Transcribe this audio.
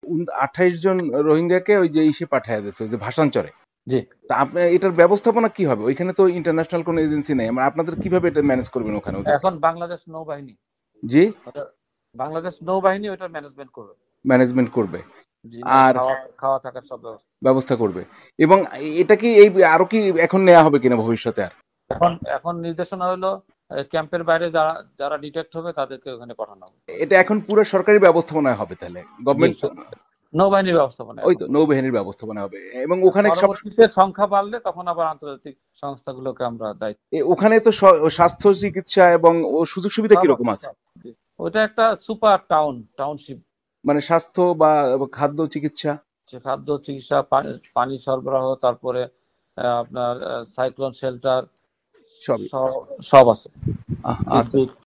28 জন রোহিঙ্গাকে ওই যে ইসে পাঠায় দিয়েছে, ওই যে ভাষাঞ্চরে। জি, তা আপনি এটার ব্যবস্থাপনা কি হবে? ওইখানে তো ইন্টারন্যাশনাল কোনো এজেন্সি নেই, আমরা আপনাদের কিভাবে এটা ম্যানেজ করবেন ওখানে ওদেরকে? এখন বাংলাদেশ নৌবাহিনী, জি, বাংলাদেশ নৌবাহিনী ওইটার ম্যানেজমেন্ট করবে। ম্যানেজমেন্ট করবে জি, মানে আর খাওয়া খাওয়া থাকার সব ব্যবস্থা। ব্যবস্থা করবে। এবং এটা কি এই আরো কি এখন নেওয়া হবে কিনা ভবিষ্যতে আর? এখন এখন নির্দেশনা হলো ক্যাম্পের বাইরে যারা যারা ডিটেক্ট হবে তাদেরকে ওখানে পাঠানো হবে। এটা এখন পুরো সরকারি ব্যবস্থাপনায় হবে তাহলে, জি, গভর্নমেন্ট? নৌবাহিনীর ব্যবস্থাপনা ওই এখন। তো নৌবাহিনীর ব্যবস্থাপনা হবে, এবং ওখানে সব পরবর্তীতে সংখ্যা বাড়লে তখন আবার আন্তর্জাতিক সংস্থাগুলোকে আমরা দায়িত্ব। ওখানে তো স্বাস্থ্য চিকিৎসা এবং সুযোগ সুবিধা সব কিরকম আছে, আছে? সব। জি। ওটা একটা সুপার টাউনশিপ। মানে স্বাস্থ্য বা খাদ্য চিকিৎসা সে খাদ্য চিকিৎসা, পানি সরবরাহ, তারপরে আপনার সাইক্লোন শেল্টার, সবই? সব আছে। আচ্ছা। বিদ্যুৎ